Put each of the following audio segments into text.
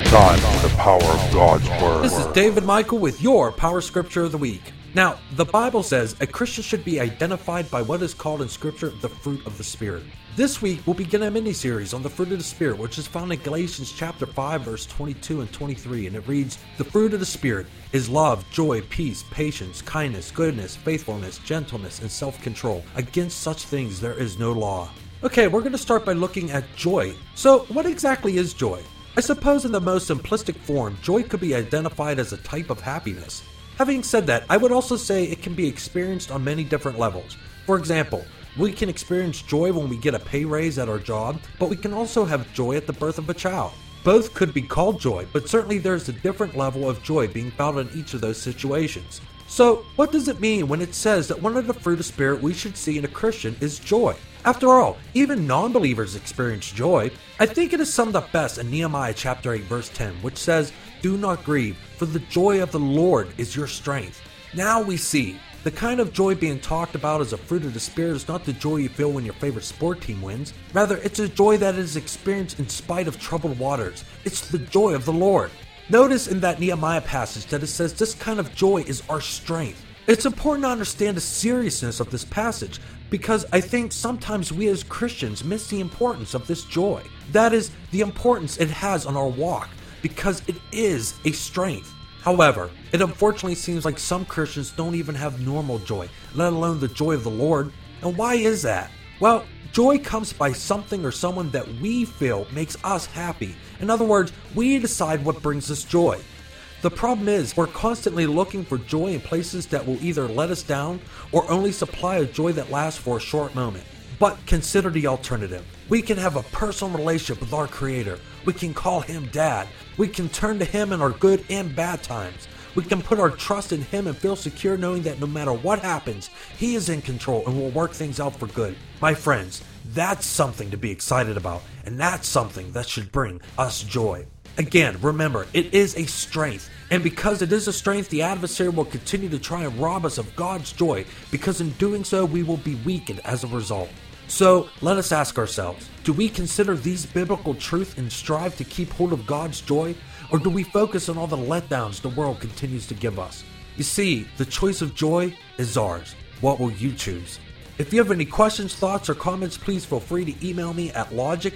time for the power of God's Word. This is David Michael with your Power Scripture of the Week. Now, the Bible says a Christian should be identified by what is called in Scripture the fruit of the Spirit. This week, we'll begin a mini-series on the fruit of the Spirit, which is found in Galatians chapter 5, verse 22 and 23, and it reads, "The fruit of the Spirit is love, joy, peace, patience, kindness, goodness, faithfulness, gentleness, and self-control. Against such things there is no law." Okay, we're going to start by looking at joy. So, what exactly is joy? I suppose in the most simplistic form, joy could be identified as a type of happiness. Having said that, I would also say it can be experienced on many different levels. For example, we can experience joy when we get a pay raise at our job, but we can also have joy at the birth of a child. Both could be called joy, but certainly there's a different level of joy being found in each of those situations. So, what does it mean when it says that one of the fruit of Spirit we should see in a Christian is joy? After all, even non-believers experience joy. I think it is summed up best in Nehemiah chapter 8 verse 10, which says, "Do not grieve, for the joy of the Lord is your strength." Now we see, the kind of joy being talked about as a fruit of the Spirit is not the joy you feel when your favorite sport team wins. Rather, it's a joy that is experienced in spite of troubled waters. It's the joy of the Lord. Notice in that Nehemiah passage that it says this kind of joy is our strength. It's important to understand the seriousness of this passage because I think sometimes we as Christians miss the importance of this joy. That is, the importance it has on our walk because it is a strength. However, it unfortunately seems like some Christians don't even have normal joy, let alone the joy of the Lord. And why is that? Well, joy comes by something or someone that we feel makes us happy. In other words, we decide what brings us joy. The problem is, we're constantly looking for joy in places that will either let us down or only supply a joy that lasts for a short moment. But consider the alternative. We can have a personal relationship with our Creator. We can call Him Dad. We can turn to Him in our good and bad times. We can put our trust in Him and feel secure knowing that no matter what happens, He is in control and will work things out for good. My friends, that's something to be excited about, and that's something that should bring us joy. Again, remember, it is a strength, and because it is a strength, the adversary will continue to try and rob us of God's joy, because in doing so, we will be weakened as a result. So, let us ask ourselves, do we consider these biblical truths and strive to keep hold of God's joy, or do we focus on all the letdowns the world continues to give us? You see, the choice of joy is ours. What will you choose? If you have any questions, thoughts, or comments, please feel free to email me at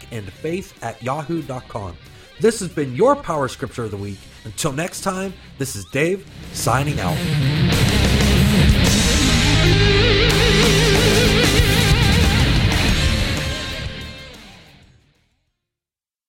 logicandfaith@yahoo.com. This has been your Power Scripture of the Week. Until next time, this is Dave, signing out.